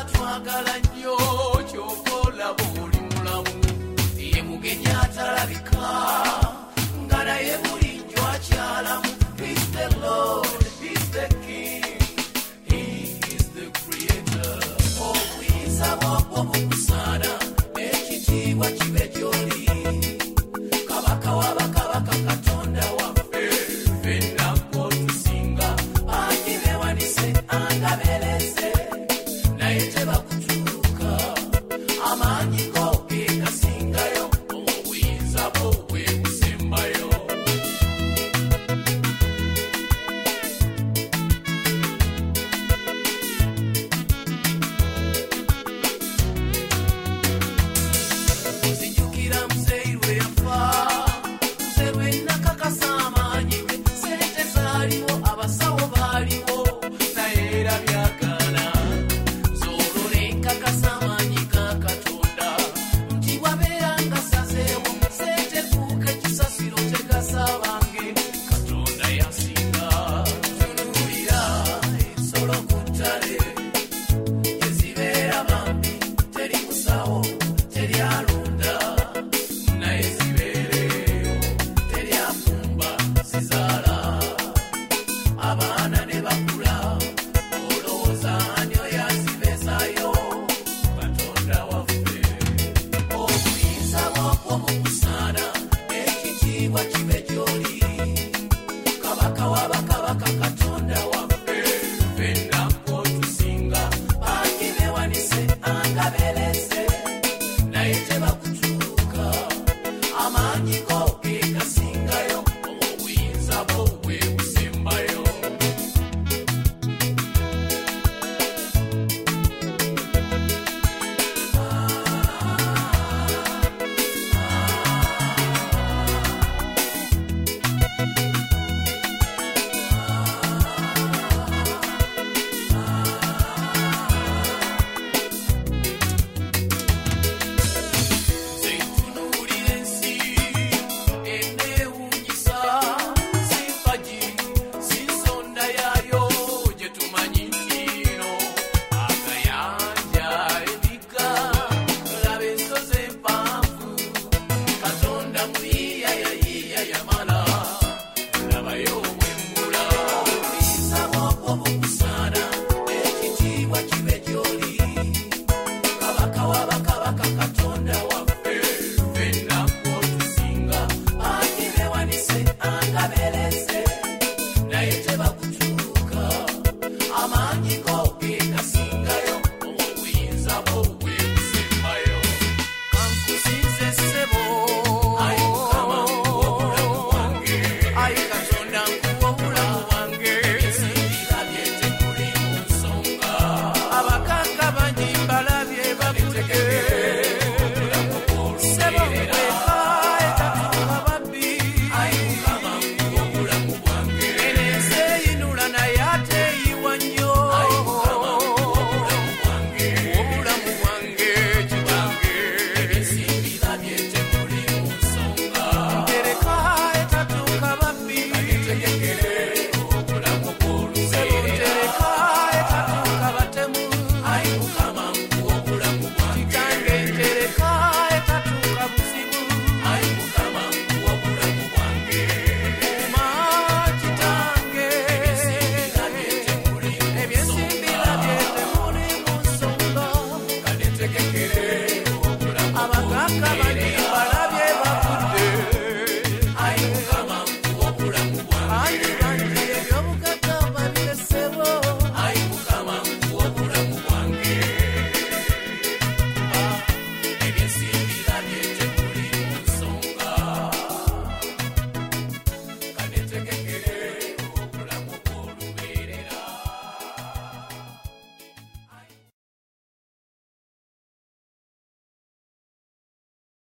twagala nnyo ky'okola buli mulamu ye mugenyi atalabika nga naye bulijjo akyalamu. He's the Lord, he's the King, he is the creator. Obuyinza bw'okwo bukusaana ekitiibwa kibe gy'oli kabaka w'abakabaka katonda waffe ffenna k'otusinga bangi beewanise angabereze naye tebakutuuka amaanyi go ge gasingayo obuyinza bwo bwe busembayo. Nzijukira muzeeyi lwe yafa nze lwe nakakasa amaanyi ge ssente zaaliwo abasawo baaliwo naye era byagaana z'olwo ne nkakasa amaanyi ga Katonda nti wabeera nga sazeewo ssente kuuka ekisasiro tegasaabange Katonda yasinga. Tunuulira ensolo ku ttale gye zibeera bambi teri musawo teri alunda naye zibeereyo teri afumba zizaala abaana ne bakula olowooza ani oyo azibeezaayo Katonda waffe. Obuyinza bw'okwo bukusaana ekitiibwa kibe gy'oli kabaka w'abakabaka katonda waffe ffenna k'otusinga bangi beewanise angabereze